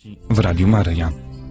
w Radiu Maryja.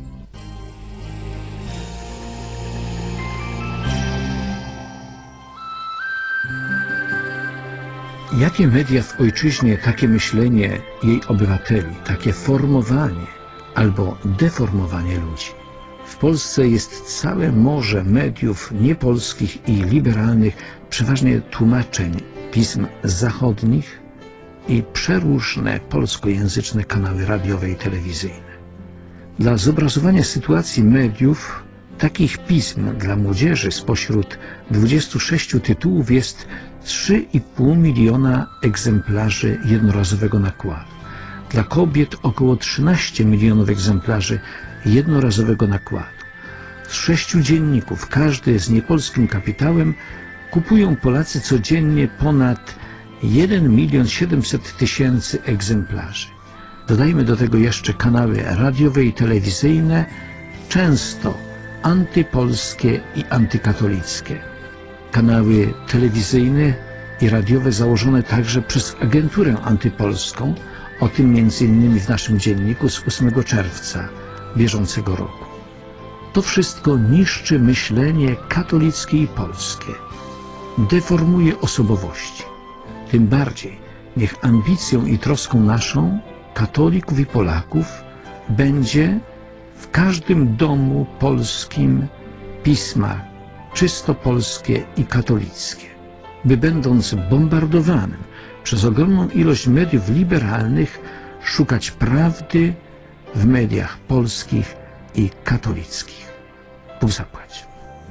Jakie media w ojczyźnie, takie myślenie jej obywateli, takie formowanie albo deformowanie ludzi. W Polsce jest całe morze mediów niepolskich i liberalnych, przeważnie tłumaczeń pism zachodnich i przeróżne polskojęzyczne kanały radiowe i telewizyjne. Dla zobrazowania sytuacji mediów takich pism dla młodzieży spośród 26 tytułów jest 3,5 miliona egzemplarzy jednorazowego nakładu. Dla kobiet około 13 milionów egzemplarzy jednorazowego nakładu. Z 6 dzienników, każdy z niepolskim kapitałem, kupują Polacy codziennie ponad 1 700 000 egzemplarzy. Dodajmy do tego jeszcze kanały radiowe i telewizyjne, często antypolskie i antykatolickie. Kanały telewizyjne i radiowe założone także przez agenturę antypolską, o tym m.in. w naszym dzienniku z 8 czerwca bieżącego roku. To wszystko niszczy myślenie katolickie i polskie, deformuje osobowości. Tym bardziej niech ambicją i troską naszą, katolików i Polaków, będzie w każdym domu polskim pisma czysto polskie i katolickie, by będąc bombardowanym przez ogromną ilość mediów liberalnych, szukać prawdy w mediach polskich i katolickich. Bóg zapłać.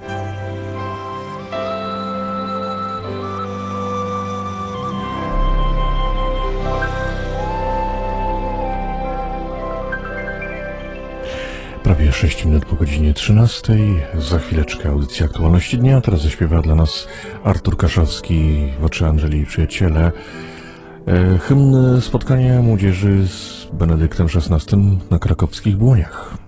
Prawie 6 minut po godzinie 13. Za chwileczkę audycja Aktualności Dnia. Teraz zaśpiewa dla nas Artur Kaszowski w Oczy Angeli i Przyjaciele. Hymn spotkania młodzieży z Benedyktem XVI na krakowskich Błoniach.